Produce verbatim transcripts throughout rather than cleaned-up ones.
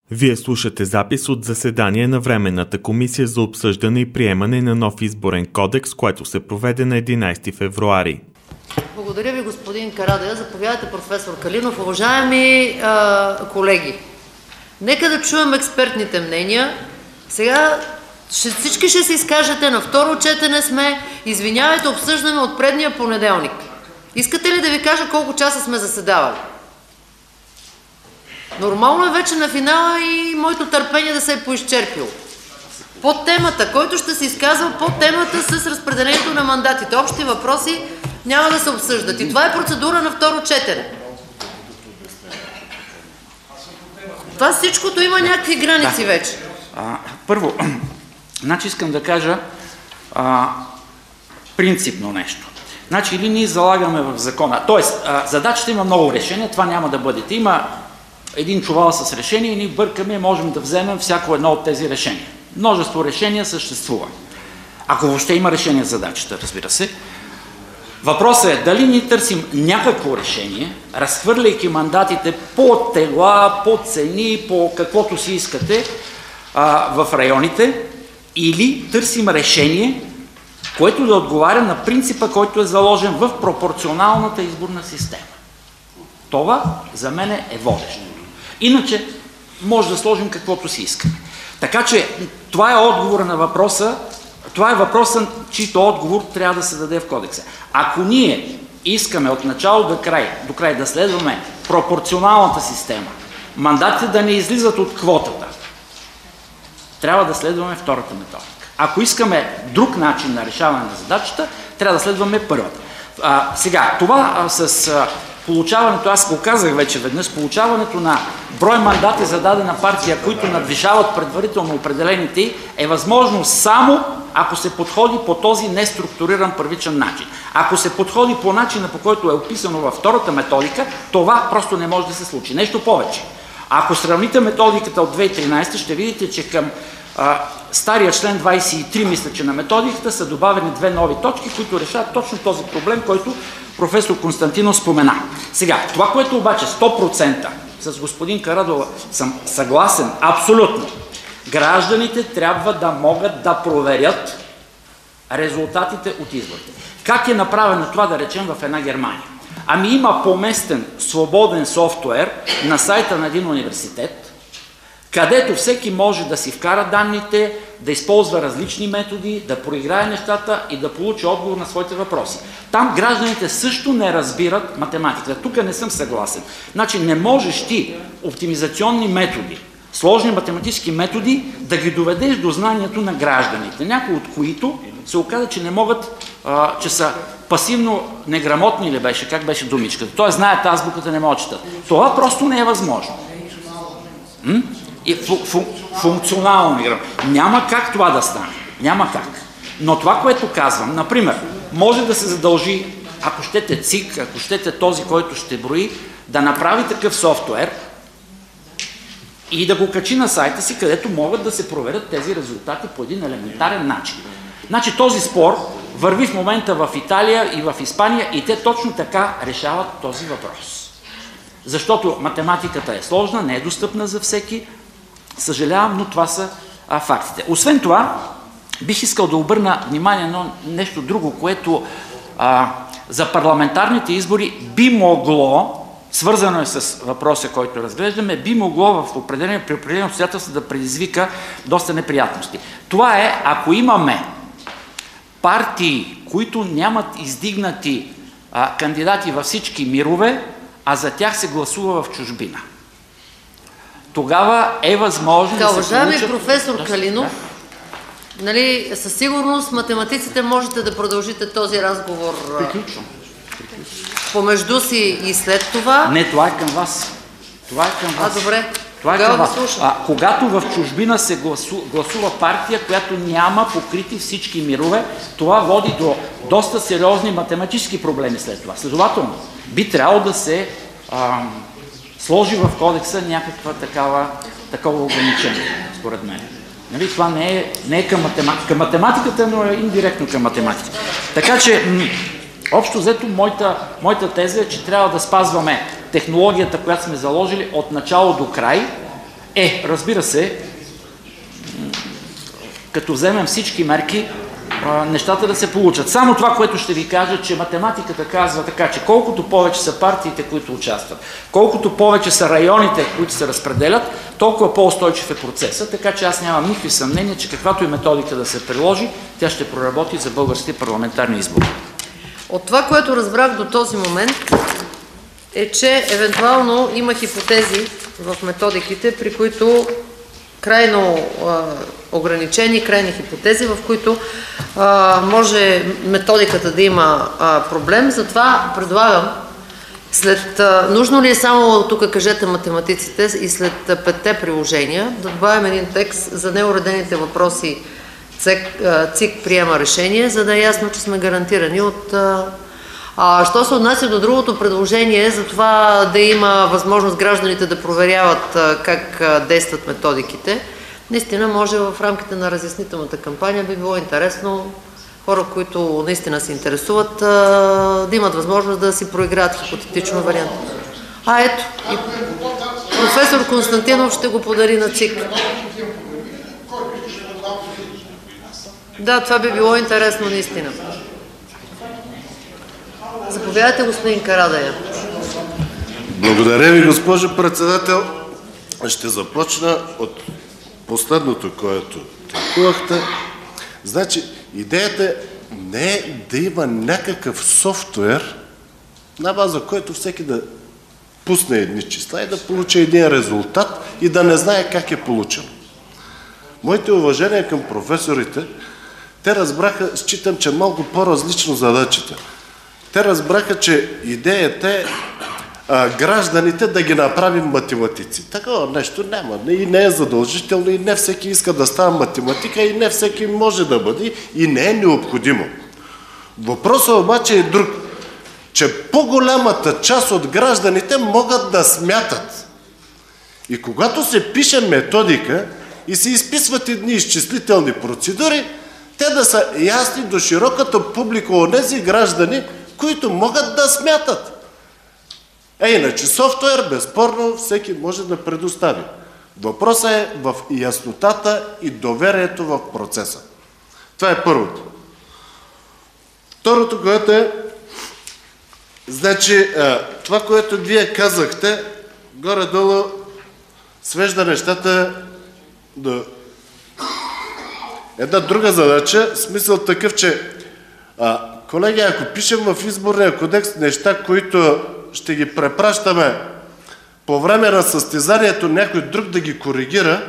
Вие слушате запис от заседание на Временната комисия за обсъждане и приемане на нов изборен кодекс, което се проведе на единайсети февруари. Благодаря ви, господин Карадайъ. Заповядайте, професор Калинов. Уважаеми а, колеги, нека да чуем експертните мнения. Сега ще, всички ще се изкажете, на второ четене сме. Извинявайте, обсъждаме от предния понеделник. Искате ли да ви кажа колко часа сме заседавали? Нормално е вече на финала и моето търпение да се е поизчерпило. По темата, който ще се изказва по темата с разпределението на мандатите. Общи въпроси няма да се обсъждат. И това е процедура на второ четене. Това всичкото има някакви граници да. вече. А, първо, значи искам да кажа а, принципно нещо. Значи или ние залагаме в закона, т.е. задачата има много решения, това няма да бъдете. Има един чувал с решение и ние бъркаме и можем да вземем всяко едно от тези решения. Множество решения съществува. Ако въобще има решение за задачата, разбира се. Въпросът е дали ние търсим някакво решение, разхвърляйки мандатите по тела, по цени, по каквото си искате а, в районите, или търсим решение, което да отговаря на принципа, който е заложен в пропорционалната изборна система. Това за мен е водещо. Иначе може да сложим каквото си искаме. Така че това е отговора на въпроса, това е въпросът, чийто отговор трябва да се даде в кодекса. Ако ние искаме от начало до край, до край да следваме пропорционалната система, мандатите да не излизат от квотата, трябва да следваме втората методика. Ако искаме друг начин на решаване на задачата, трябва да следваме първата. А, сега, това а, с а, получаването, аз го казах вече веднъж, получаването на брой мандати за дадена партия, които надвишават предварително определените, е възможно само ако се подходи по този неструктуриран първичен начин. Ако се подходи по начина, по който е описано във втората методика, това просто не може да се случи. Нещо повече. Ако сравните методиката от две хиляди и тринайсета, ще видите, че към а, стария член двайсет и три, мисля, че на методиката са добавени две нови точки, които решават точно този проблем, който професор Константинов спомена. Сега, това, което обаче сто процента с господин Карадайъ съм съгласен, абсолютно. Гражданите трябва да могат да проверят резултатите от изборите. Как е направено това, да речем, в една Германия? Ами има поместен свободен софтуер на сайта на един университет, където всеки може да си вкара данните, да използва различни методи, да проиграе нещата и да получи отговор на своите въпроси. Там гражданите също не разбират математиката. Тук не съм съгласен. Значи не можеш ти оптимизационни методи, сложни математически методи, да ги доведеш до знанието на гражданите, някои от които се оказа, че не могат, а, че са пасивно неграмотни ли беше, как беше думичката. Той знаят азбуката, не могат да четат. Това просто не е възможно. М? И фу, фу, функционално игра. Няма как това да стане. Няма как. Но това, което казвам, например, може да се задължи, ако щете ЦИК, ако щете този, който ще брои, да направи такъв софтуер и да го качи на сайта си, където могат да се проверят тези резултати по един елементарен начин. Значи този спор върви в момента в Италия и в Испания и те точно така решават този въпрос. Защото математиката е сложна, не е достъпна за всеки. Съжалявам, но това са а, фактите. Освен това, бих искал да обърна внимание на нещо друго, което а, за парламентарните избори би могло, свързано е с въпроса, който разглеждаме, би могло в определени, при определени обстоятелства да предизвика доста неприятности. Това е, ако имаме партии, които нямат издигнати а, кандидати във всички мирове, а за тях се гласува в чужбина. Тогава е възможно да, да се уважаеми получат... професор да, Калинов, да. Нали, със сигурност математиците можете да продължите този разговор Приключвам. помежду си и след това. Не, това е към вас. Това е към вас. А, добре. Това е към вас. А, когато в чужбина се гласу, гласува партия, която няма покрити всички мирове, това води до доста сериозни математически проблеми след това. Следователно, би трябвало да се а, сложи в кодекса някаква такава, такова ограничение, според мен. Нали, това не е, не е към, математика, към математиката, но е индиректно към математиката. Така че, общо взето, моята, моята теза е, че трябва да спазваме технологията, която сме заложили от начало до край, Е, разбира се, като вземем всички мерки, нещата да се получат. Само това, което ще ви кажа, че математиката казва така, че колкото повече са партиите, които участват, колкото повече са районите, които се разпределят, толкова по-устойчив е процесът, така че аз нямам никакви съмнения, че каквато и методика да се приложи, тя ще проработи за българските парламентарни избори. От това, което разбрах до този момент, е, че евентуално има хипотези в методиките, при които крайно а, ограничени, крайни хипотези, в които а, може методиката да има а, проблем. Затова предлагам, след, а, нужно ли е само, тук кажете математиците, и след петте приложения, да добавим един текст за неуредените въпроси ЦИК приема решение, за да е ясно, че сме гарантирани от... А, а, що се отнася до другото предложение, за това да има възможност гражданите да проверяват а, как а, действат методиките, наистина може в рамките на разяснителната кампания би било интересно хора, които наистина се интересуват, а, да имат възможност да си проиграят хипотетично вариант. А ето, и професор Константинов ще го подари на ЦИК. Да, това би било интересно наистина. Заповядайте, господин Карадайъ. Благодаря ви, госпожо председател. Ще започна от последното, което тълкувахте. Значи, идеята не е да има някакъв софтуер, на база който всеки да пусне едни числа и да получи един резултат и да не знае как е получен. Моите уважения към професорите, те разбраха, считам, че малко по-различно задачите. Те разбраха, че идеята е а, гражданите да ги направим математици. Такова нещо няма. И не е задължително, и не всеки иска да става математика, и не всеки може да бъде, и не е необходимо. Въпросът обаче е друг, че по-голямата част от гражданите могат да смятат. И когато се пише методика и се изписват едни изчислителни процедури, те да са ясни до широката публика от тези граждани, които могат да смятат. Е, иначе софтуер, безспорно, всеки може да предостави. Въпросът е в яснотата и доверието в процеса. Това е първото. Второто, което е, значи, това, което вие казахте, горе-долу свежда нещата до една друга задача, смисъл такъв, че а, колеги, ако пишем в изборния кодекс неща, които ще ги препращаме по време на състезанието някой друг да ги коригира,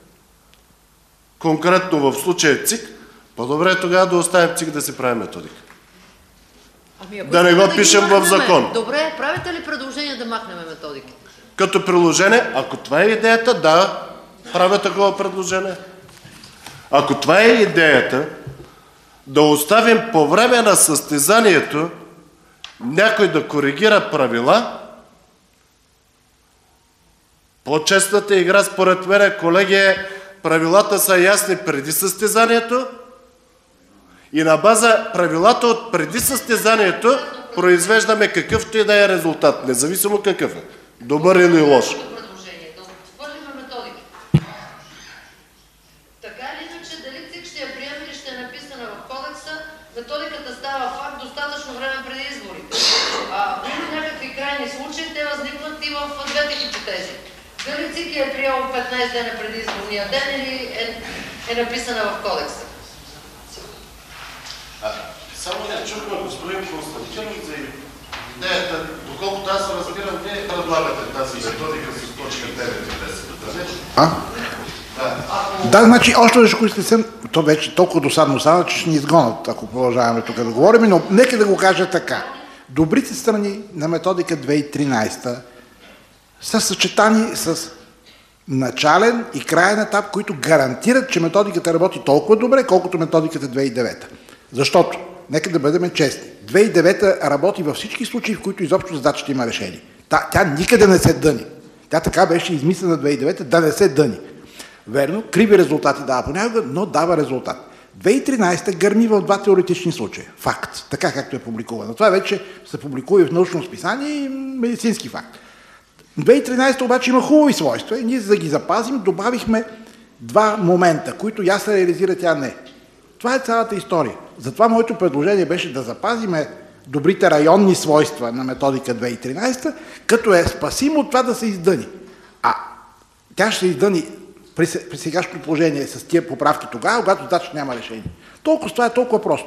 конкретно в случая ЦИК, по-добре е тогава да оставим ЦИК да си прави методика. Ами, да не го да пишем в закон. Добре, правите ли предложение да махнем методики? Като приложение, ако това е идеята, да, правя такова предложение. Ако това е идеята, да оставим по време на състезанието някой да коригира правила, по-честната игра, според мен, колеги, правилата са ясни преди състезанието и на база правилата от преди състезанието произвеждаме какъвто и да е резултат, независимо какъв е, добър или лош. Методиката става факт достатъчно време преди изборите. А има някакви крайни случаи, те възникват и в двете хипотези. Дали ЦИК е приел петнайсет дена преди изборния ден или е, е написана в кодекса? А, само не чухме господин Константинов за идеята, доколкото аз разбирам, вие предлагате тази методика с точка девет и десет. А? Да. Да, значи, още веднъж, ако сте то вече толкова досадно стана, че ще ни изгонят, ако продължаваме тук да говорим, но нека да го кажа така. Добрите страни на методика две хиляди и тринайсета са съчетани с начален и краен етап, които гарантират, че методиката работи толкова добре, колкото методиката две хиляди и девета. Защото, нека да бъдем честни, две хиляди и девета работи във всички случаи, в които изобщо задачата има решение. Та, тя никъде не се дъни. Тя така беше измислена две хиляди и девета да не се дъни. Верно, криви резултати дава понякога, но дава резултат. две хиляди и тринайсета гърми в два теоретични случая. Факт. Така както е публикувано. Това вече се публикува и в научно списание и медицински факт. две хиляди и тринадесета обаче има хубави свойства и ние, за да ги запазим, добавихме два момента, които я се реализира, тя не. Това е цялата история. Затова моето предложение беше да запазиме добрите районни свойства на методика две хиляди и тринадесета, като е спасимо от това да се издъни. А тя ще се издъни при, при сегашното положение с тия поправки тогава, когато задачата няма решение. Толкова това е толкова просто.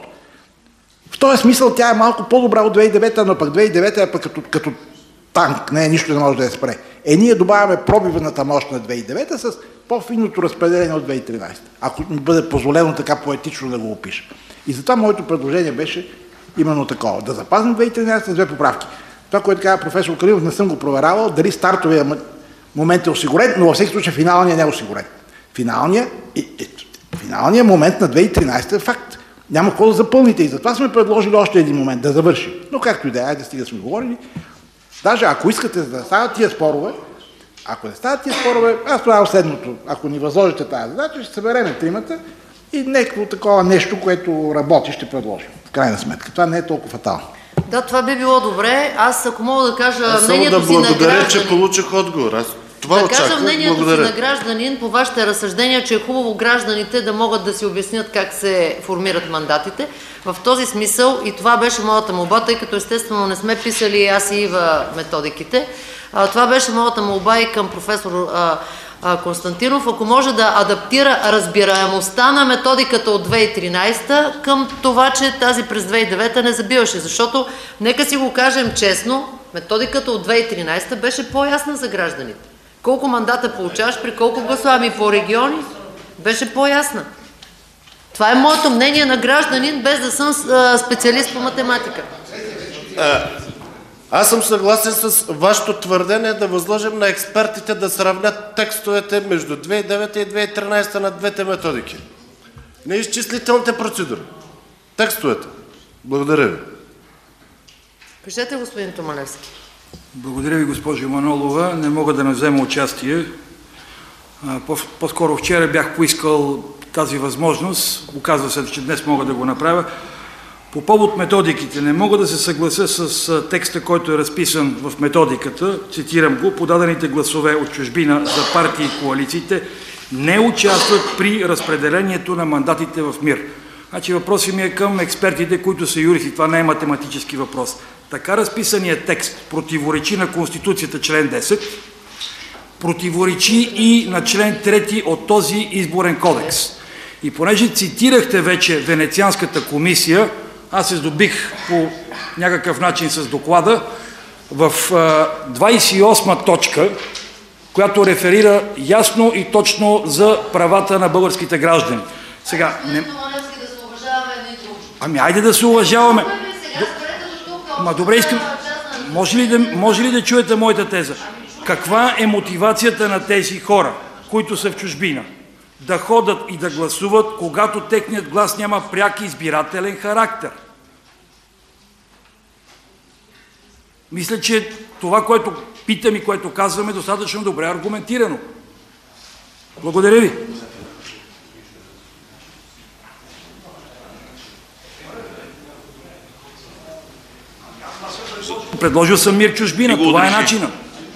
В този смисъл тя е малко по-добра от две хиляди и девета, но пък две хиляди и девета е пък като, като танк, не е нищо не може да я спре. Е, ние добавяме пробивната мощ на две хиляди и девета с по-финното разпределение от две хиляди и тринадесета, ако ми бъде позволено така поетично да го опиша. И затова моето предложение беше именно такова. Да запазим две хиляди и тринадесета с две поправки. Това, което каза професор Калинов, не съм го проверявал, дали стартовия момент е осигурен, но във всеки случай финалният не е осигурен. Финалният, и, и, финалният момент на две хиляди и тринадесета е факт. Няма какво да запълните и затова сме предложили още един момент, да завърши. Но както и да е, айде стига сме говорили. Даже ако искате да стават тия спорове, ако не стават тия спорове, аз правя следното. Ако ни възложите тази задача, ще събереме тримата и някакво такова нещо, което работи, ще предложим. В крайна сметка. Това не е толкова фатално. Да, това би било добре. Аз, ако мога да кажа Аз мнението да си на благодаря, гражданин... че получих отговор. Аз това да очаквам. кажа мнението Благодаря. си на гражданин по вашите разсъждения, че е хубаво гражданите да могат да си обяснят как се формират мандатите. В този смисъл и това беше моята молба, тъй като естествено не сме писали аз и Ива методиките. А, това беше моята молба и към професор а, а, Константинов, ако може да адаптира разбираемостта на методиката от две хиляди и тринадесета към това, че тази през две хиляди и девета не забиваше. Защото, нека си го кажем честно, методиката от две хиляди и тринадесета беше по-ясна за гражданите. Колко мандата получаваш, при колко гласа, ами по региони, беше по-ясна. Това е моето мнение на гражданин, без да съм а, специалист по математика. А, аз съм съгласен с вашето твърдение да възложим на експертите да сравнят текстовете между две хиляди и девета и две хиляди и тринадесета на двете методики. Не изчислителните процедури. Текстовете. Благодаря ви. Кажете, господин Томалевски. Благодаря ви, госпожо Манолова. Не мога да не взема участие. По-скоро вчера бях поискал тази възможност. Оказва се, че днес мога да го направя. По повод методиките не мога да се съглася с текста, който е разписан в методиката. Цитирам го. Подадените гласове от чужбина за партии и коалициите не участват при разпределението на мандатите в МИР. Значи въпросът ми е към експертите, които са юристи. Това не е математически въпрос. Така разписания текст противоречи на Конституцията член десет, противоречи и на член трети от този изборен кодекс. И понеже цитирахте вече Венецианската комисия, аз се здобих по някакъв начин с доклада в двадесет и осма точка, която реферира ясно и точно за правата на българските граждани. Сега, не... Ами айде да се уважаваме. Ма добре, искам... Може ли, да, може ли да чуете моята теза? Каква е мотивацията на тези хора, които са в чужбина, да ходят и да гласуват, когато техният глас няма пряк избирателен характер? Мисля, че това, което питам и което казваме, е достатъчно добре аргументирано. Благодаря ви. Предложил съм МИР чужбина. Това е начинът.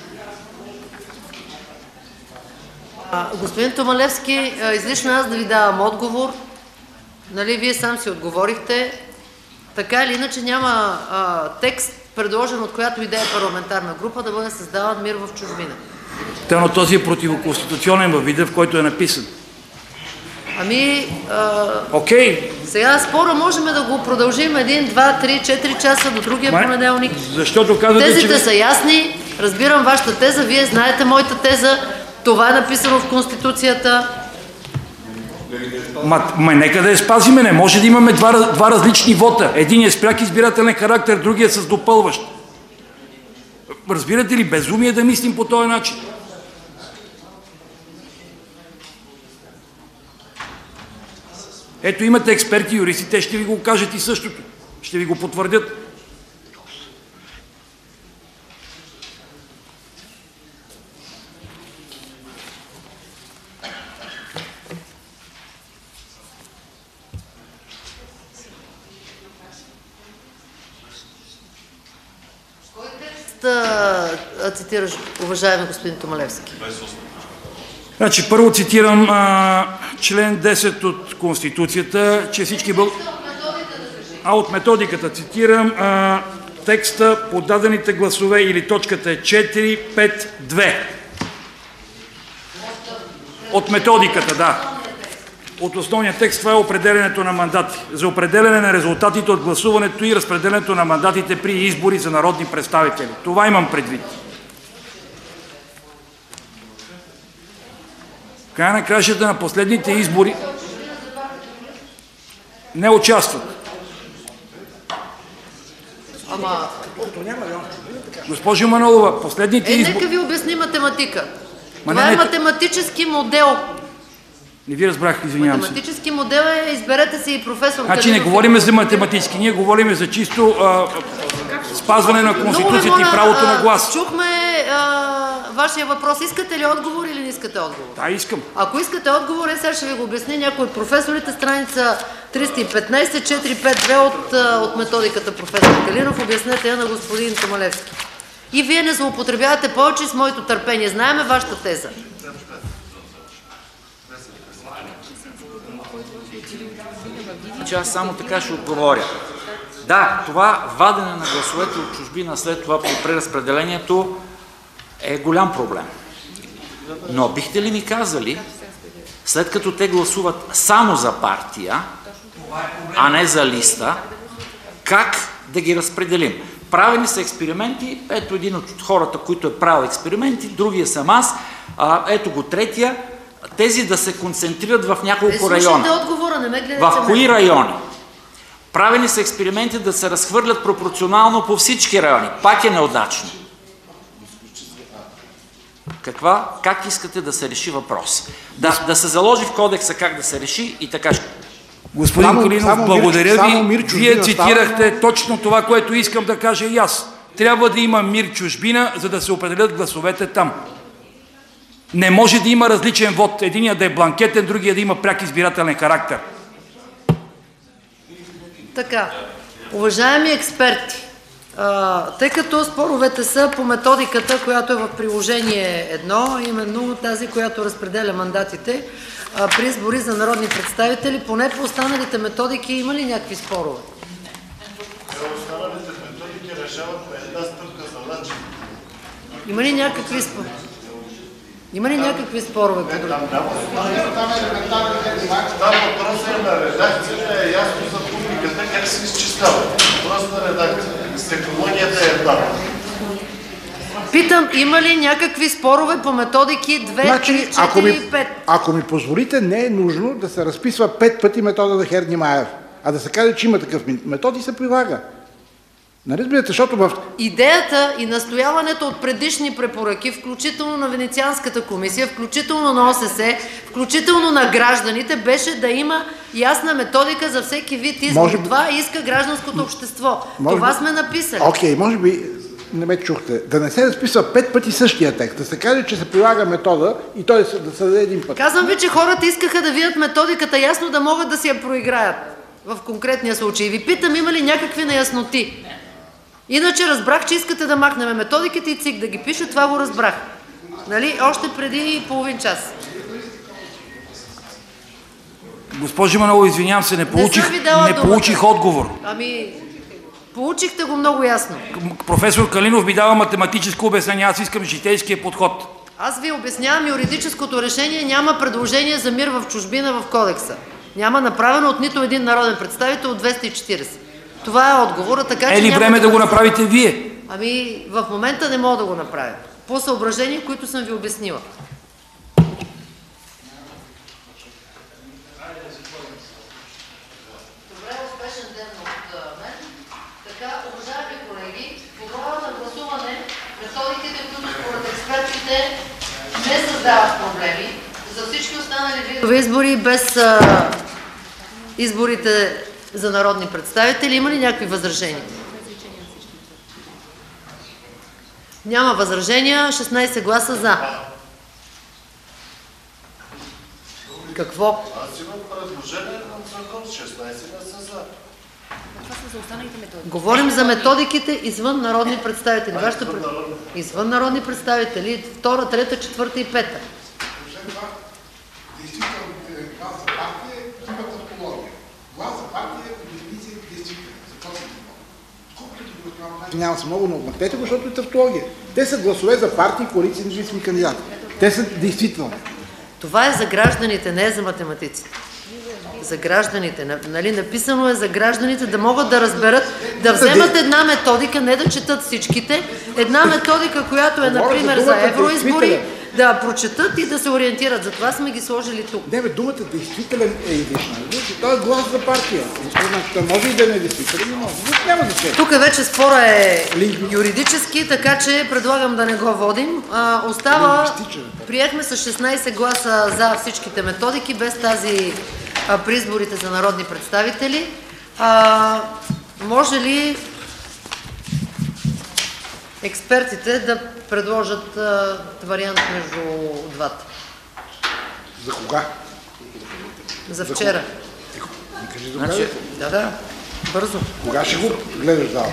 Господин Томалевски, излишно аз да ви давам отговор. Нали, вие сам си отговорихте. Така или иначе няма а, текст, предложен от която идея парламентарна група, да бъде създаван МИР в чужбина. Та, но този е противоконституционен във вида, в който е написан. Ами, Окей. Okay. Сега спора можем да го продължим един, два, три, четири часа до другия Ма, понеделник. Защото казвате, Тезите че... са ясни, разбирам вашата теза, вие знаете моята теза, това е написано в Конституцията. Ма, ма нека да я спазиме, не може да имаме два, два различни вота. Един е с пряк избирателен характер, другия е с допълващ. Разбирате ли, безумие да мислим по този начин? Ето имате експерти, юристи, те ще ви го кажат и същото. Ще ви го потвърдят. цитираш, уважаеми господин Томалевски? Значи, първо цитирам а, член десет от Конституцията, че всички бъл... А от методиката цитирам а, текста подадените гласове или точката е четири пет две. От методиката, да. От основния текст това е определенето на мандати. За определене на резултатите от гласуването и разпределението на мандатите при избори за народни представители. Това имам предвид. В края на кращата на последните избори не участват. Ама... Госпожо Манолова, последните Е, избори... нека ви обясни математика. Ма Това не, е не... математически модел. Не ви разбрах, извинявам се. Математически модел е, изберете си и професор Значи Калинов. не говорим за математически, ние говорим за чисто а, спазване на Конституцията и правото на глас. Чухме а, вашия въпрос. Искате ли отговор или не искате отговор? Да, искам. Ако искате отговор, е, сега ще ви го обясня някой от професорите, страница триста и петнайсет, четири пет две от, от методиката професор Калинов. Обяснете я на господин Томалевски. И вие не злоупотребявате повече с моето търпение. Знаеме вашата теза. Че аз само така ще отговоря. Да, това вадене на гласовете от чужбина след това по преразпределението е голям проблем. Но бихте ли ми казали, след като те гласуват само за партия, а не за листа, как да ги разпределим? Правени са експерименти, ето един от хората, които е правил експерименти, другия съм аз, а, ето го третия, тези да се концентрират в няколко е, района. Отговора, не ме гледайте. В кои райони? Правени са експерименти да се разхвърлят пропорционално по всички райони. Пак е неудачно. Каква? Как искате да се реши въпрос? Да, да се заложи в кодекса как да се реши и така ще... Господин Само- Калинов, само благодаря мир- ви. само мир Вие чужбина цитирахте става. точно това, което искам да кажа и аз. Трябва да има мир чужбина, за да се определят гласовете там. Не може да има различен вод. Единият да е бланкетен, другия да има пряк избирателен характер. Така, уважаеми експерти, а, тъй като споровете са по методиката, която е в приложение едно, именно тази, която разпределя мандатите а, при избори за народни представители, поне по останалите методики има ли някакви спорове? Останалите методики решават на една стъпка за начин. Има ли някакви спорове? Има ли някакви спорове по други? Там въпросът е на редакция, е ясно за публиката как се изчислява. Просто редакция. Технологията е една. Питам, има ли някакви спорове по методики две, Значи, три, ако четири ми, и пет? ако ми позволите, не е нужно да се разписва пет пъти метода на Хернимайер, а да се каже, че има такъв метод и се прилага. Нали разбирате, защото в... Идеята и настояването от предишни препоръки, включително на Венецианската комисия, включително на О С С, включително на гражданите, беше да има ясна методика за всеки вид избор. Може би- Това иска гражданското общество. Може Това би- сме написали. Окей, може би не ме чухте. Да не се разписва пет пъти същия текст, да се каже, че се прилага метода и той да се, да се даде един път. Казвам ви, че хората искаха да видят методиката ясно, да могат да си я проиграят в конкретния случай. Ви питам, има ли някакви неясноти? Иначе разбрах, че искате да махнем методиките и ЦИК да ги пише, това го разбрах. Нали? Още преди половин час. Госпожо Манолова, извинявам се, не получих, съм ви дала не думата. получих отговор. Ами, получихте го много ясно. Професор Калинов ми дава математическо обяснение, аз искам житейския подход. Аз ви обяснявам юридическото решение, няма предложение за мир в чужбина в кодекса. Няма направено от нито един народен представител от двеста и четирийсет. Това е отговора, така че Е ли няма време да го направите вие? Ами, в момента не мога да го направя. По съображения, които съм ви обяснила. Добре, успешен ден от мен. Така, уважаеми колеги, по броя на гласуване, методиките, които според експертите не създават проблеми, за всички останали видове избори без а, изборите за народни представители, има ли някакви възражения? Няма възражения, шестнайсет гласа за. Какво? Аз имам предложение на закон, шестнайсет гласа за. Говорим за методиките извън народни представители. Вашата... Извън народни представители. Втора, трета, четвърта и пета. Няма се много, но отмъкнете го, защото е тавтология. Те са гласове за партии, коалиции, независими кандидати. Те са действително. Това е за гражданите, не е за математиците. За гражданите. Нали, написано е за гражданите да могат да разберат, да вземат една методика, не да четат всичките, една методика, която е, например, за евроизбори, да прочетат и да се ориентират. Затова сме ги сложили тук. Не, бе, думата действителен е излишна. Това е глас за партия. Той може и да не е действителен, но няма значение. Тук вече спора е юридически, така че предлагам да не го водим. А, остава, приехме с шестнайсет гласа за всичките методики, без тази а, при изборите за народни представители. А, може ли експертите да предложат а, вариант между двата? За кога? За вчера. Тихо, не кажи до Значи, Да, да. Бързо. Кога ще го гледаш зала?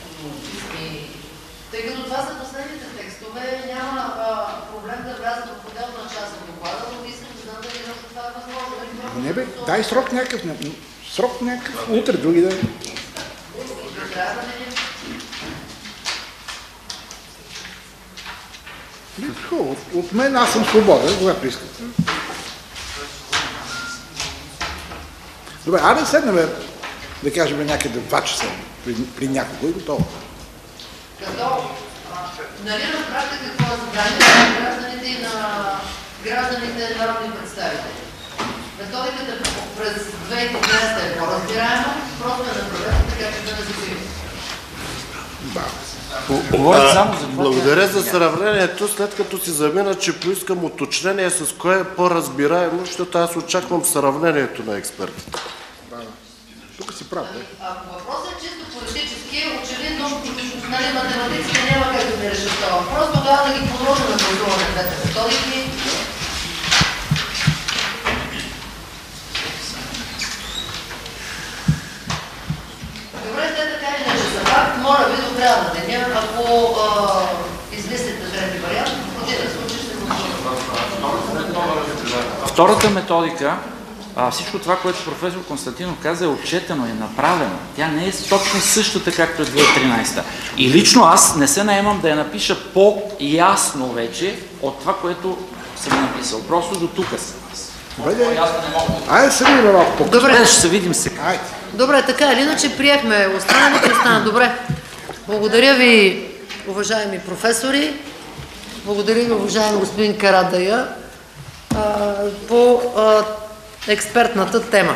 Тъй като това са последните текстове, няма а, проблем да влязат в отделна част от доклада, но искам да знам дали нещо това е възможно. Не бе, дай срок някакъв. Срок някакъв. Утре, други ден. От, от мен аз съм свободен, когато искате. Добре, айде седнем, да кажем някъде два часа при, при някого и готово. Като, нали разбрахте какво е задание на гражданите и на гражданите народни представители? Методиката през две хиляди и тринадесета е по-разбираема, просто е направена така, че да не загубим. Да. Благодаря за сравнението, след като си замина, че поискам уточнение с кое е по-разбираемо, защото аз очаквам сравнението на експертите. Да, тук си прав. Ако въпросът е чисто политически, очевидно, нали, математиците няма как да не решат това въпрос, тогава да ги подложа на гласуване двете методики. Добре, те така и не са факт. Моля ви до края на деня, ако измислите трети вариант, в противен случай ще го. Втората методика, а, всичко това, което професор Константинов каза, е отчетено, е направено. Тя не е точно същата, както е две хиляди и тринадесета. И лично аз не се наемам да я напиша по-ясно вече от това, което съм написал. Просто до тук съм. Добре, айде се видим малко по-късно. Добре, ще се видим сега. Айде. Добре, така или иначе приехме останалите, остана. Добре. Благодаря ви, уважаеми професори. Благодаря ви, уважаеми господин Карадайъ, по а, експертната тема.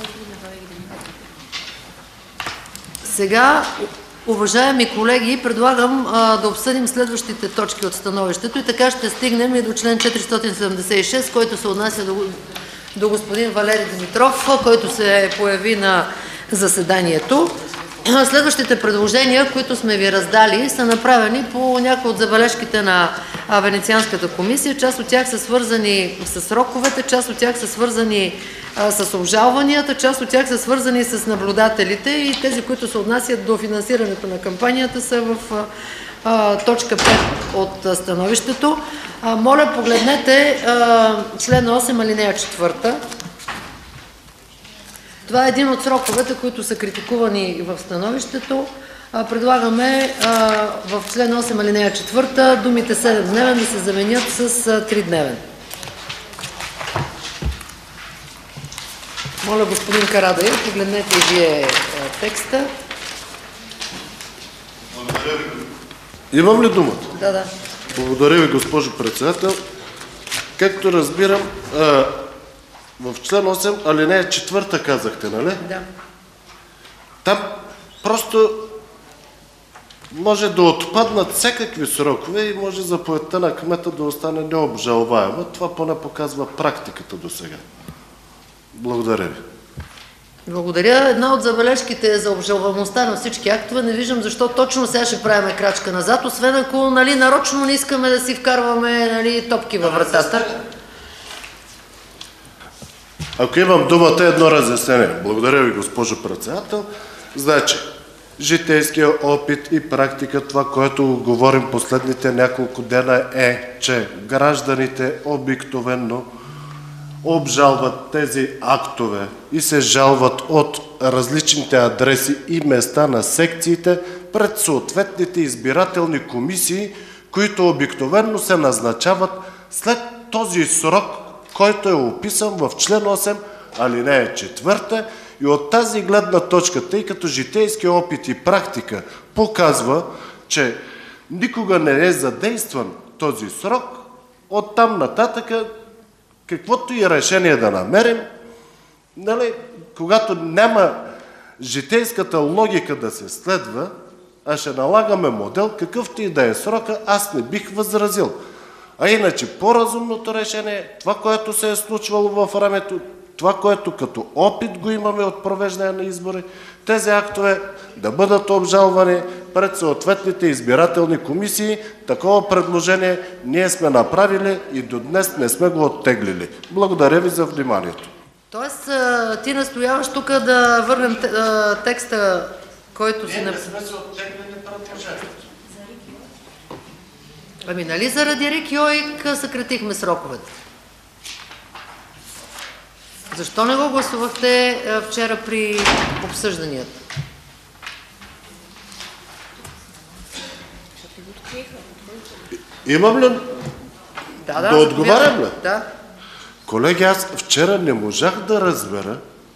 Сега, уважаеми колеги, предлагам а, да обсъдим следващите точки от становището и така ще стигнем и до член четиристотин седемдесет и шест, който се отнася до, до господин Валери Димитров, който се появи на заседанието. Следващите предложения, които сме ви раздали, са направени по някои от забележките на Венецианската комисия. Част от тях са свързани с сроковете, част от тях са свързани а, с обжалванията, част от тях са свързани с наблюдателите и тези, които се отнасят до финансирането на кампанията, са в а, точка пет от а, становището. А, моля, погледнете а, член осем, алинея четвърта. Това е един от сроковете, които са критикувани в становището. Предлагаме в член осем, алинея четвърта, думите седемдневен да се заменят с тридневен. Моля, господин Карадайъ, погледнете и вие текста. Благодаря ви. Имам ли думата? Да, да. Благодаря ви, госпожо председател. Както разбирам, в член осем, алинея четвърта казахте, нали? Да. Там просто може да отпаднат всякакви срокове и може заповедта на кмета да остане необжалваема. Това поне показва практиката до сега. Благодаря ви. Благодаря. Една от забележките е за обжалваемостта на всички актове. Не виждам защо точно сега ще правим крачка назад, освен ако нали, нарочно не искаме да си вкарваме нали, топки във вратата. Ако имам думата, едно разяснение. Благодаря ви, госпожо председател. Значи, житейския опит и практика, това, което говорим последните няколко дена е, че гражданите обикновено обжалват тези актове и се жалват от различните адреси и места на секциите пред съответните избирателни комисии, които обикновено се назначават след този срок, който е описан в член осем, алинея четвърта. И от тази гледна точка, тъй като житейски опит и практика показва, че никога не е задействан този срок, оттам нататък, каквото и решение да намерим, нали, когато няма житейската логика да се следва, а ще налагаме модел, какъвто и да е срока, аз не бих възразил. А иначе по-разумното решение е това, което се е случвало в времето, това, което като опит го имаме от провеждане на избори, тези актове да бъдат обжалвани пред съответните избирателни комисии. Такова предложение ние сме направили и до днес не сме го оттеглили. Благодаря ви за вниманието. Тоест, ти настояваш тук да върнем текста, който си... Ние не сме се оттеглили предложението. Ами нали заради РИК и ОИК съкратихме сроковете? Защо не го гласувахте вчера при обсъжданията? Имам ли да, да, да отговарям ли? Да. Колеги, аз вчера не можах да разбера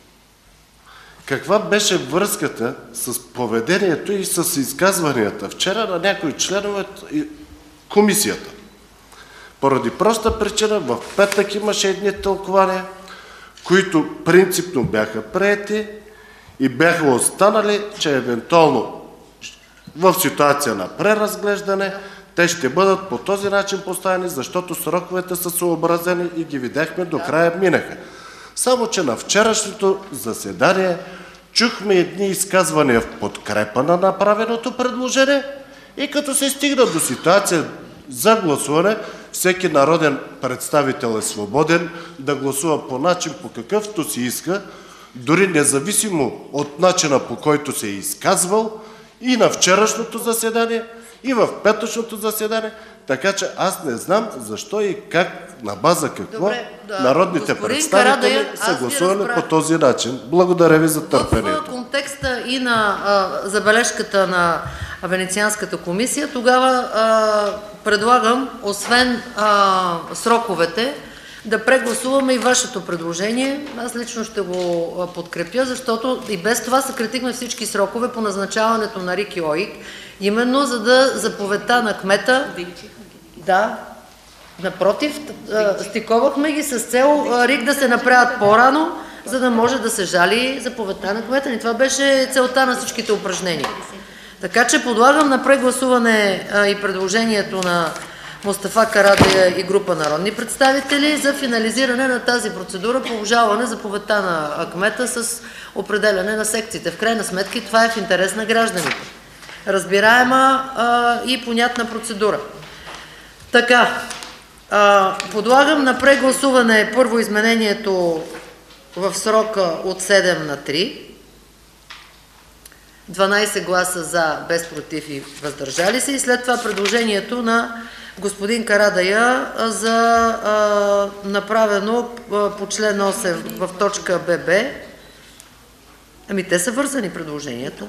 каква беше връзката с поведението и с изказванията вчера на някои членове комисията. Поради проста причина, в петък имаше едни тълкования, които принципно бяха приети и бяха останали, че евентуално в ситуация на преразглеждане те ще бъдат по този начин поставени, защото сроковете са съобразени и ги видяхме до края минаха. Само че на вчерашното заседание чухме едни изказвания в подкрепа на направеното предложение и като се стигна до ситуация за гласуване, всеки народен представител е свободен да гласува по начин, по какъвто си иска, дори независимо от начина, по който се е изказвал и на вчерашното заседание, и в петъчното заседание, така че аз не знам защо и как, на база какво Добре, да. народните Господин представители Карадайъ, са гласували по този начин. Благодаря ви за търпението. В контекста и на а, забележката на Венецианската комисия, тогава а, предлагам, освен а, сроковете, да прегласуваме и вашето предложение. Аз лично ще го подкрепя, защото и без това съкратихме всички срокове по назначаването на РИК и ОИК, именно за да заповедта на кмета... Да, напротив, стиковахме ги с цел РИК да се направят по-рано, за да може да се жали заповедта на кмета. И това беше целта на всичките упражнения. Така че подлагам на прегласуване и предложението на Мустафа Карадайъ и група народни представители за финализиране на тази процедура по обжалване заповедта на кмета с определяне на секциите. В крайна сметка и това е в интерес на гражданите. Разбираема а, и понятна процедура. Така, а, подлагам на прегласуване първо изменението в срока от седем на три. дванайсет гласа за, без против и въздържали се. И след това предложението на господин Карадайъ за а, направено а, по член осем в точка ББ. Ами те са вързани предложението.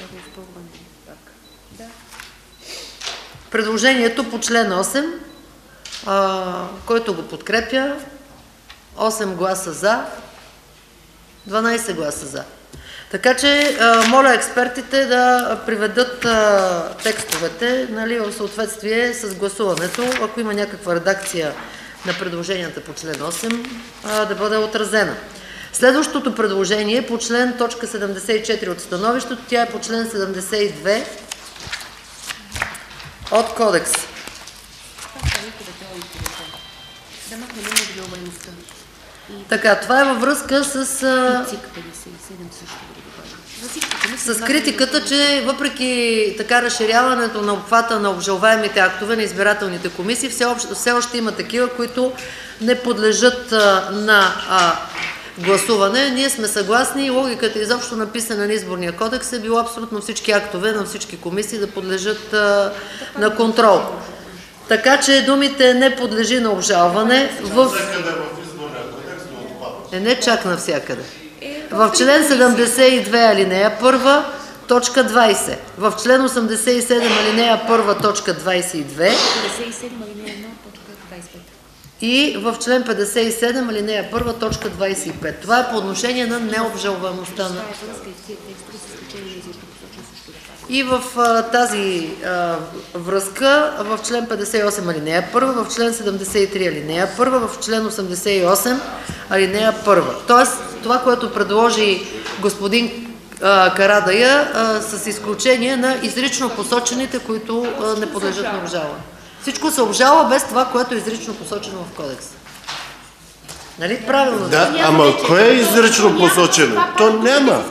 Предложението по член осем, а, който го подкрепя, осем гласа за, дванайсет гласа за. Така че, а, моля експертите да приведат а, текстовете, нали, в съответствие с гласуването. Ако има някаква редакция на предложенията по член осем, а, да бъде отразена. Следващото предложение по член точка седемдесет и четири от становището, тя е по член седемдесет и две от кодекс. Така, това е във връзка с, с критиката, че въпреки така разширяването на обхвата на обжалваемите актове на избирателните комисии, все, об... все още има такива, които не подлежат а, на а, гласуване. Ние сме съгласни, логиката изобщо написана на Изборния кодекс е било абсолютно всички актове на всички комисии да подлежат а, на контрол. Така че думите не подлежи на обжалване в... Е, не чак навсякъде. В член седемдесет и две алинея първа, точка двайсет. В член осемдесет и седем алинея първа, точка двайсет и две. И в член петдесет и седем алинея първа, точка двайсет и пет. Това е по отношение на необжалваемостта на... И в а, тази а, връзка в член петдесет и осем алинея първа, в член седемдесет и три алинея първа, в член осемдесет и осем алинея първа. Тоест това, което предложи господин а, Карадайъ, а, с изключение на изрично посочените, които а, не подлежат на обжалване. Всичко се обжалва без това, което е изрично посочено в кодекса. Нали? Правилно. Да, ама кое е изрично посочено? То няма.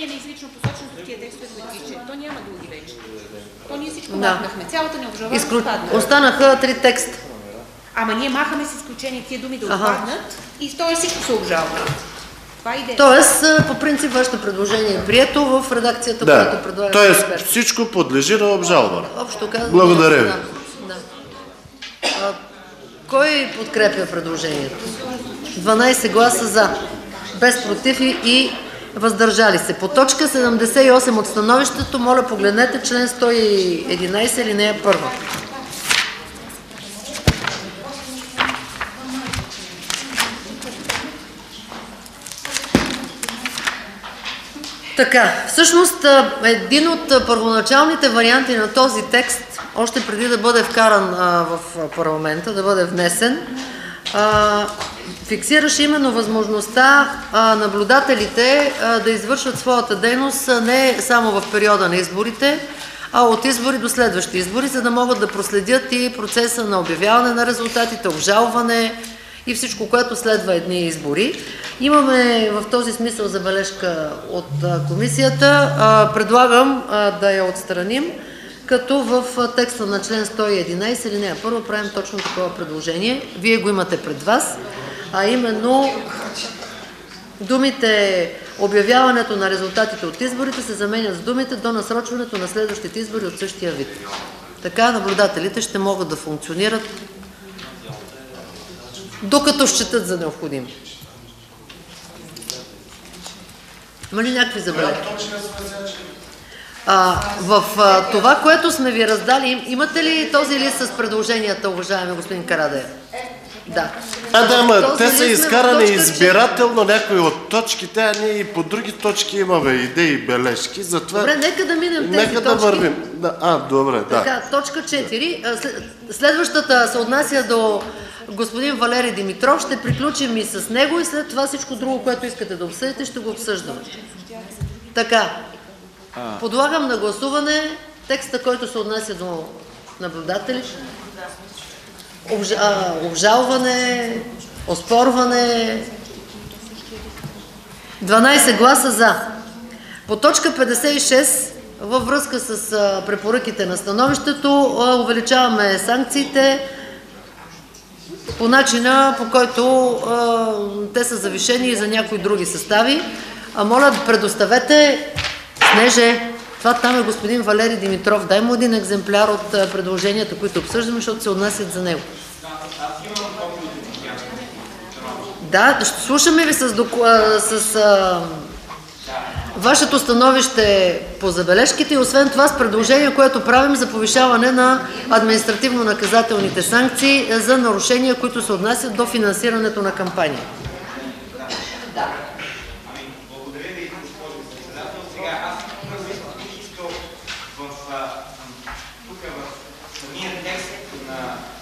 Да. Махнахме. Цялата необжалваемост Изклю... отпадна. Останаха три текста. Ама ние махаме с изключение тия думи да Ага. отпаднат и второ всичко се обжалва. Това е идея. Тоест, по принцип, вашето предложение е прието в редакцията, Да, която предлага. тоест всичко подлежи на обжалване. Общо казано. Благодаря ви. Да, да. А, кой подкрепя предложението? дванайсет гласа за, без против и, и въздържали се. По точка седемдесет и осем от становището, моля погледнете член сто и единайсет алинея първа. Така, всъщност един от първоначалните варианти на този текст, още преди да бъде вкаран а, в парламента, да бъде внесен, а, фиксираше именно възможността а, наблюдателите а, да извършват своята дейност а, не само в периода на изборите, а от избори до следващи избори, за да могат да проследят и процеса на обявяване на резултатите, обжалване и всичко, което следва едни избори. Имаме в този смисъл забележка от а, комисията. А, предлагам а, да я отстраним, като в текста на член сто и единайсет алинея първа правим точно такова предложение. Вие го имате пред вас, а именно думите обявяването на резултатите от изборите се заменят с думите до насрочването на следващите избори от същия вид. Така наблюдателите ще могат да функционират докато считат за необходимо. Има ли някакви забележки? А, в а, това, което сме ви раздали, имате ли този лист с предложенията, уважаеми господин Карадайъ? Да. А, да, ма, Този те са лист изкарани точка избирателно някои от точките, а ние и по други точки имаме идеи и бележки, затова... Добре, нека да минем тези Нека да точки. вървим. Да, а, добре, да. Така, точка четири. Следващата се отнася до господин Валери Димитров. Ще приключим и с него и след това всичко друго, което искате да обсъдите, ще го обсъждаме. Така, подлагам на гласуване текста, който се отнася до наблюдатели. Обжа, а, обжалване, оспорване. дванайсет гласа за. По точка петдесет и шест, във връзка с а, препоръките на становището, а, увеличаваме санкциите по начина, по който а, те са завишени и за някои други състави. А моля, предоставете, Снеже, това там е господин Валери Димитров. Дай му един екземпляр от а, предложенията, които обсъждаме, защото се отнасят за него. Да, ще слушаме ви с, доку... с а... вашето становище по забележките и освен това с предложение, което правим за повишаване на административно-наказателните санкции за нарушения, които се отнасят до финансирането на кампания. Да. Благодаря ви, госпожо председател. Сега аз бих искал в тук в самия текст на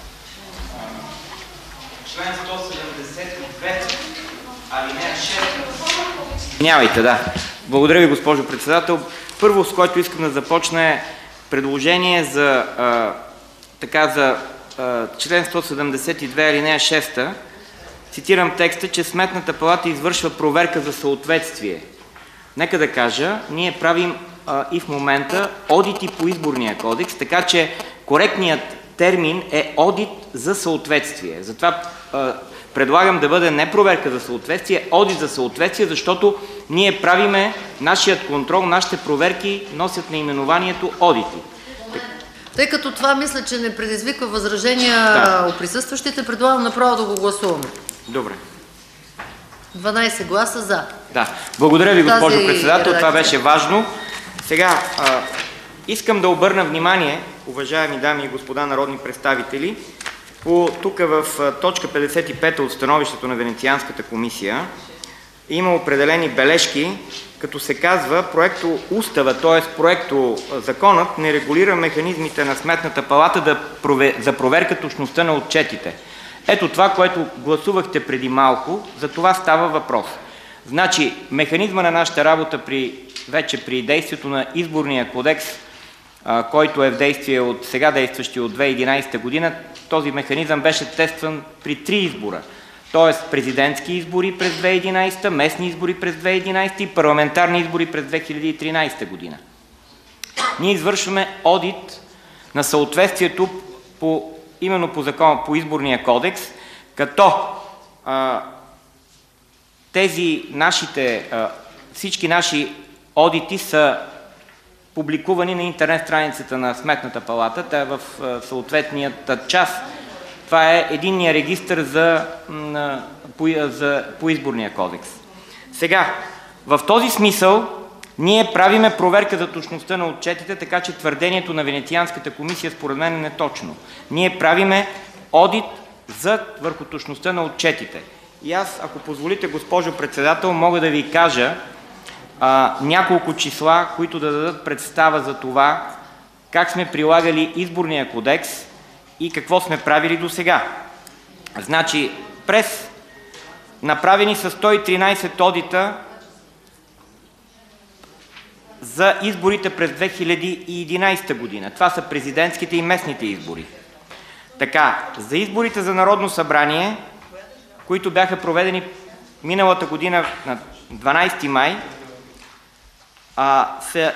член сто седемдесет и две, алинея шест. Извинявайте, да. Благодаря ви, госпожо председател. Първо, с което искам да започна е предложение за, а, така, за а, член сто седемдесет и две, алинея шест. Цитирам текста, че Сметната палата извършва проверка за съответствие. Нека да кажа, ние правим а, и в момента одити по изборния кодекс, така че коректният термин е одит за съответствие. Затова а, Предлагам да бъде не проверка за съответствие, одит за съответствие, защото ние правиме нашият контрол, нашите проверки носят наименованието одити. Тъй като това мисля, че не предизвиква възражения да. у присъстващите, предлагам направо да го гласуваме. Добре. дванайсет гласа за. Да. Благодаря ви, госпожо Тази председател. редакция. Това беше важно. Сега а, искам да обърна внимание, уважаеми дами и господа народни представители, по тук в а, точка петдесет и пета от становището на Венецианската комисия има определени бележки, като се казва проекто устава, т.е. проекто законът не регулира механизмите на Сметната палата да провер... за проверка точността на отчетите. Ето това, което гласувахте преди малко, за това става въпрос. Значи, механизма на нашата работа при, вече при действието на изборния кодекс, а, който е в действие от сега действащи от две хиляди и единадесета година, този механизъм беше тестван при три избора. Т.е. президентски избори през две хиляди и единадесета, местни избори през две хиляди и единадесета и парламентарни избори през две хиляди и тринадесета година. Ние извършваме одит на съответствието по, именно по закон, по изборния кодекс, като а, тези нашите, а, всички наши одити са публикувани на интернет страницата на Сметната палата, та в а, съответният час. Това е единния регистър за, по, за, по изборния кодекс. Сега, в този смисъл, ние правиме проверка за точността на отчетите, така че твърдението на Венецианската комисия според мен е неточно. Ние правиме одит за върху точността на отчетите. И аз, ако позволите, госпожо председател, мога да ви кажа а, няколко числа, които да дадат представа за това, как сме прилагали изборния кодекс и какво сме правили до сега. Значи, през направени са сто и тринадесет одита за изборите през две хиляди и единадесета година. Това са президентските и местните избори. Така, за изборите за Народно събрание, които бяха проведени миналата година на дванадесети май, а, са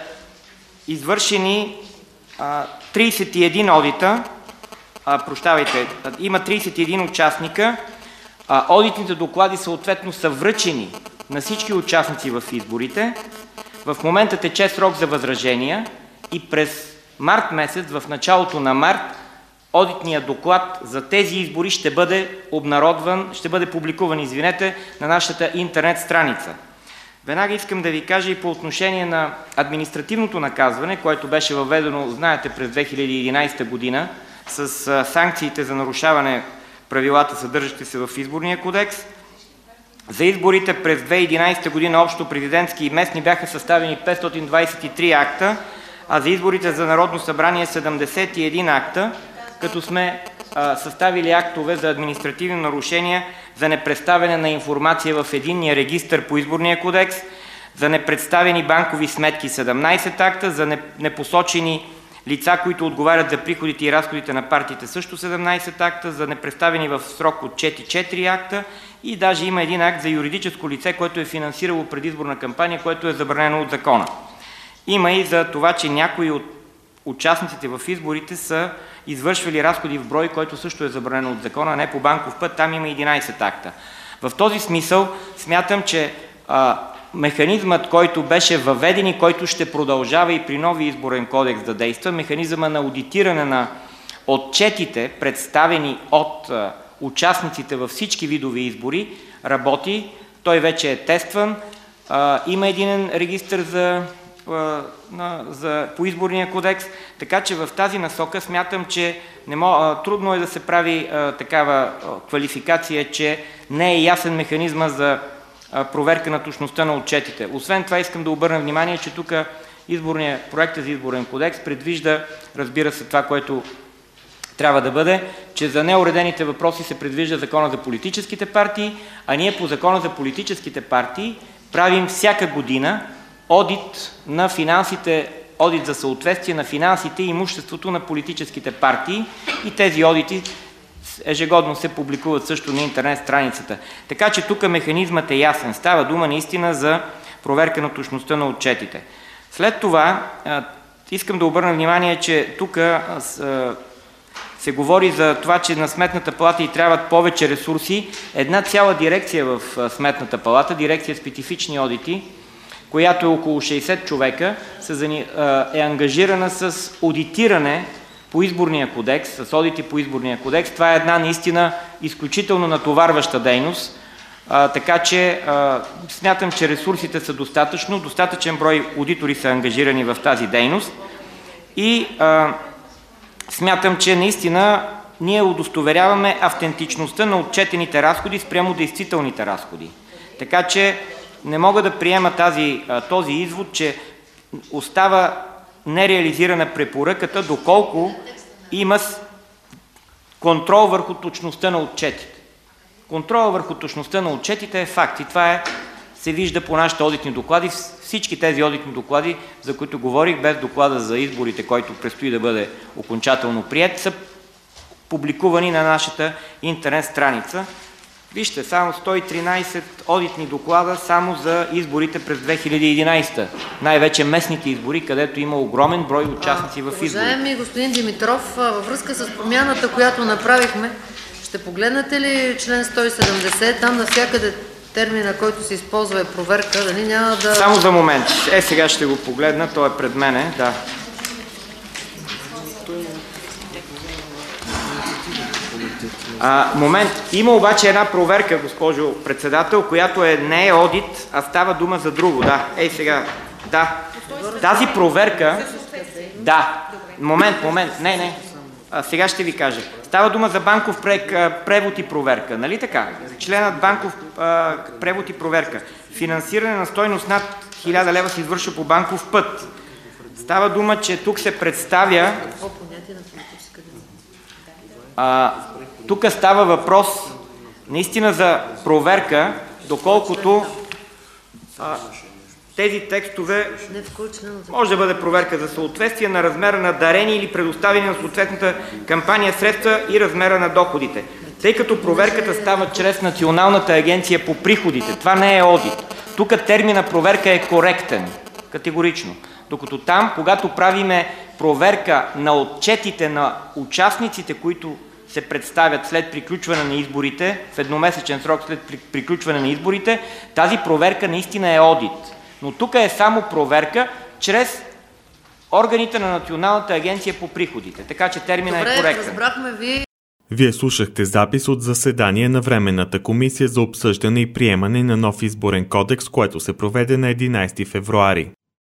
извършени а, тридесет и един одита, а, прощавайте, има тридесет и един участника, а, одитните доклади съответно са връчени на всички участници в изборите. В момента тече срок за възражения и през март месец, в началото на март, одитният доклад за тези избори ще бъде обнародван, ще бъде публикуван, извинете, на нашата интернет страница. Веднага искам да ви кажа и по отношение на административното наказване, което беше въведено, знаете, през две хиляди и единадесета година, с санкциите за нарушаване правилата, съдържащи се в изборния кодекс. За изборите през две хиляди и единадесета година общо президентски и местни бяха съставени петстотин двадесет и три акта, а за изборите за Народно събрание седемдесет и един акта, като сме а, съставили актове за административни нарушения за непредставяне на информация в единния регистър по изборния кодекс, за непредставени банкови сметки седемнадесет акта, за непосочени лица, които отговарят за приходите и разходите на партиите също седемнадесет акта, за непредставени в срок отчети четири акта и даже има един акт за юридическо лице, което е финансирало предизборна кампания, което е забранено от закона. Има и за това, че някои от участниците в изборите са извършвали разходи в брой, който също е забранено от закона, а не по банков път, там има единадесет акта. В този смисъл смятам, че а, механизмът, който беше въведен и който ще продължава и при нови изборен кодекс да действа, механизма на аудитиране на отчетите, представени от а, участниците във всички видови избори, работи, той вече е тестван, а, има един регистър за На, за, по изборния кодекс, така че в тази насока смятам, че не мог, а, трудно е да се прави а, такава а, квалификация, че не е ясен механизма за а, проверка на точността на отчетите. Освен това искам да обърна внимание, че тук изборния проект за изборен кодекс предвижда, разбира се, това, което трябва да бъде, че за неуредените въпроси се предвижда закона за политическите партии, а ние по закона за политическите партии правим всяка година одит на финансите, одит за съответствие на финансите и имуществото на политическите партии и тези одити ежегодно се публикуват също на интернет страницата. Така че тук механизмът е ясен. Става дума наистина за проверка на точността на отчетите. След това искам да обърна внимание, че тук се говори за това, че на Сметната палата й трябват повече ресурси. Една цяла дирекция в Сметната палата, дирекция специфични одити, която е около шейсет човека, е ангажирана с одитиране по изборния кодекс, с одити по изборния кодекс. Това е една наистина изключително натоварваща дейност, а, така че а, смятам, че ресурсите са достатъчно, достатъчен брой одитори са ангажирани в тази дейност и а, смятам, че наистина ние удостоверяваме автентичността на отчетените разходи спрямо действителните разходи. Така че не мога да приема тази, този извод, че остава нереализирана препоръката, доколко има контрол върху точността на отчетите. Контрол върху точността на отчетите е факт и това е, се вижда по нашите одитни доклади. Всички тези одитни доклади, за които говорих, без доклада за изборите, който предстои да бъде окончателно приет, са публикувани на нашата интернет страница. Вижте, само сто и тринайсет одитни доклада само за изборите през две хиляди и единайсета. Най-вече местните избори, където има огромен брой участници в изборите. Уважаеми господин Димитров, във връзка с промяната, която направихме, ще погледнете ли член сто и седемдесет, там навсякъде термина, който се използва е проверка, дали няма да... Само за момент. Е, сега ще го погледна, той е пред мене, да. А, момент. Има обаче една проверка, госпожо председател, която е, не е одит, а става дума за друго. Да, ей сега. Да. Тази проверка... Да. Момент, момент. Не, не. А, сега ще ви кажа. Става дума за банков превод и проверка. Нали така? Членът банков а, превод и проверка. Финансиране на стойност над хиляда лева се извършва по банков път. Става дума, че тук се представя... А, тук става въпрос наистина за проверка, доколкото а, тези текстове може да бъде проверка за съответствие на размера на дарени или предоставени на съответната кампания средства и размера на доходите. Тъй като проверката става чрез Националната агенция по приходите, това не е одит. Тук термина проверка е коректен, категорично. Докато там, когато правиме проверка на отчетите на участниците, които се представят след приключване на изборите, в едномесечен срок след приключване на изборите, тази проверка наистина е одит. Но тук е само проверка чрез органите на Националната агенция по приходите. Така че термина Добре, е коректен. Разбрахме ви. Вие слушахте запис от заседание на Временната комисия за обсъждане и приемане на нов изборен кодекс, което се проведе на единайсети февруари.